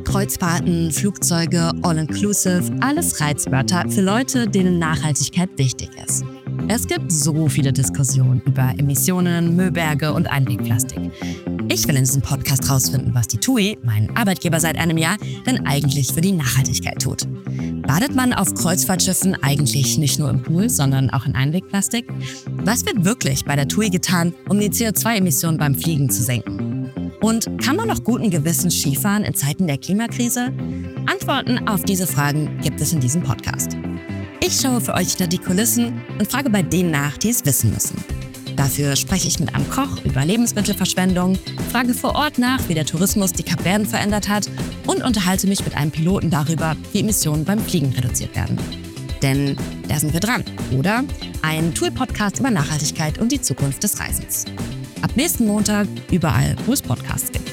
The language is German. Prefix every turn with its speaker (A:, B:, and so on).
A: Kreuzfahrten, Flugzeuge, All-Inclusive, alles Reizwörter für Leute, denen Nachhaltigkeit wichtig ist. Es gibt so viele Diskussionen über Emissionen, Müllberge und Einwegplastik. Ich will in diesem Podcast rausfinden, was die TUI, mein Arbeitgeber seit einem Jahr, denn eigentlich für die Nachhaltigkeit tut. Badet man auf Kreuzfahrtschiffen eigentlich nicht nur im Pool, sondern auch in Einwegplastik? Was wird wirklich bei der TUI getan, um die CO2-Emissionen beim Fliegen zu senken? Und kann man noch guten Gewissens Skifahren in Zeiten der Klimakrise? Antworten auf diese Fragen gibt es in diesem Podcast. Ich schaue für euch hinter die Kulissen und frage bei denen nach, die es wissen müssen. Dafür spreche ich mit einem Koch über Lebensmittelverschwendung, frage vor Ort nach, wie der Tourismus die Kapverden verändert hat und unterhalte mich mit einem Piloten darüber, wie Emissionen beim Fliegen reduziert werden. Denn da sind wir dran, oder? Ein TUI-Podcast über Nachhaltigkeit und die Zukunft des Reisens. Ab nächsten Montag überall, wo es Podcasts gibt.